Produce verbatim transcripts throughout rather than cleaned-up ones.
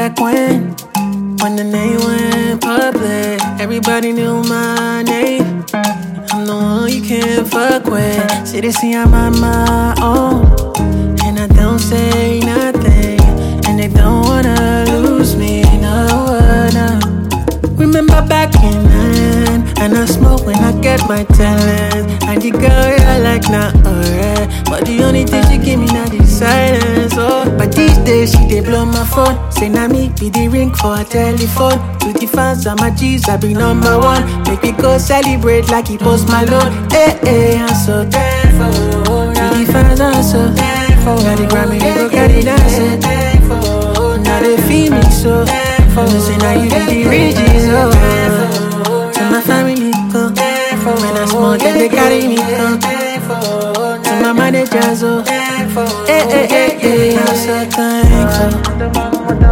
back when, when the name went public, everybody knew my name. I'm the one you can't fuck with. See, they see I'm on my own, and I don't say nothing, and they don't wanna lose me, no, no. Remember back in then, and I smoke when I get my talent. And the girl, yeah, like, nah, alright. But the only thing she give me now is silence, oh. But these days, she dey blow my phone. Say, nah, me be the ring for a telephone. To the fans and my G's, I be number one. Make me go celebrate like he post my load. Hey, hey, I'm so thankful. To the fans, I'm so thankful. Got the Grammy, they go carry dancing. Now they feel me so thankful. Say, now you be the riches, oh. To my family, go. When I smoke, then they carry me, go. To my managers, oh. Hey, hey, hey, hey, I'm so thankful.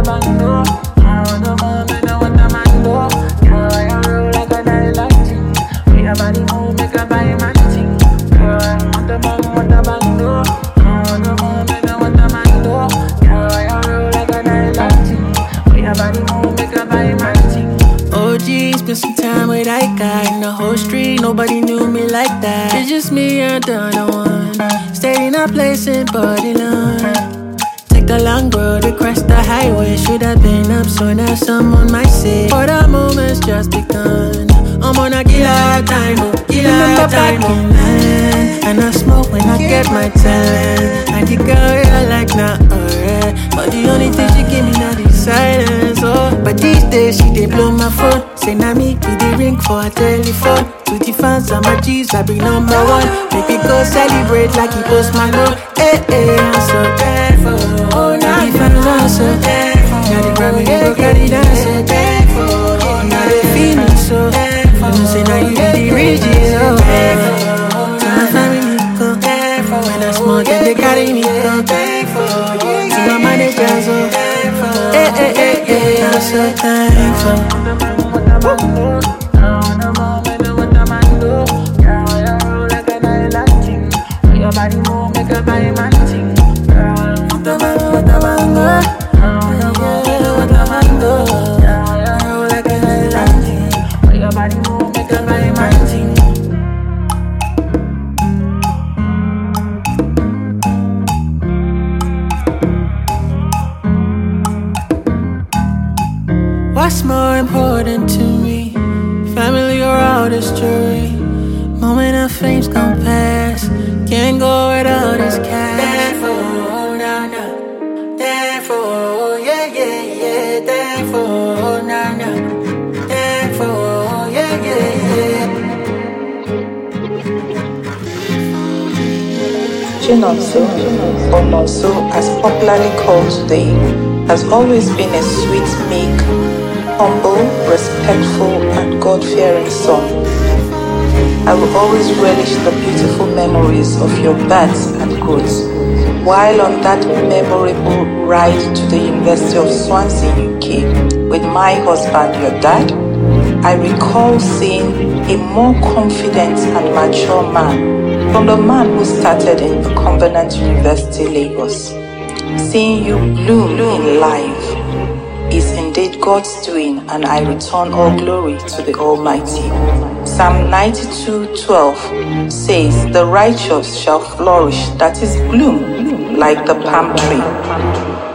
O G, spent some time with that guy. In the whole street, nobody knew me like that. It's just me and the other one. Stayed in a place in Babylon. Take the long road across the highway. Should have been up soon as someone might say, but the moment's just begun. I'm on a killer time, oh, killer time, oh. And I smoke when I get my talent. And the girl, yeah, like, nah, alright. But the only thing she give me now is silence, oh. But these days, she dey blow my phone. Say, nah, me be the ring for a telephone. To the fans and my G's, I be number one. Make me go celebrate like he post my note. Hey, hey, I'm so thankful. Oh, now the fans are so thankful. Now the Grammy, they go carry dancing. Now they feel me so thankful. Say, now you be the riches, oh. To my family, go. When I smoke, then they carry me, go. To my managers, oh. Hey, hey, hey, hey, I'm so thankful. Your body move, make a body man ting. Girl, what the man, what the man go? What the man go? Girl, like a island ting. Your body move, make a body man ting. What's more important to me? Family or all this jury? Moment of fame's gon' pass. Can't go without this cash. Thankful, nah, nah. Thankful, yeah, yeah, yeah. Thankful, nah, nah. Thankful, yeah, yeah, yeah. Chinonso, or Nonso as popularly called today, has always been a sweet, meek, humble, respectful, and God-fearing son. I will always relish the beautiful memories of your birth and growth. While on that memorable ride to the University of Swansea, U K, with my husband, your dad, I recall seeing a more confident and mature man from the man who started in the Covenant University, Lagos. Seeing you bloom in life is indeed God's doing, and I return all glory to the Almighty. Psalm ninety-two twelve says, "The righteous shall flourish," that is, bloom, like the palm tree.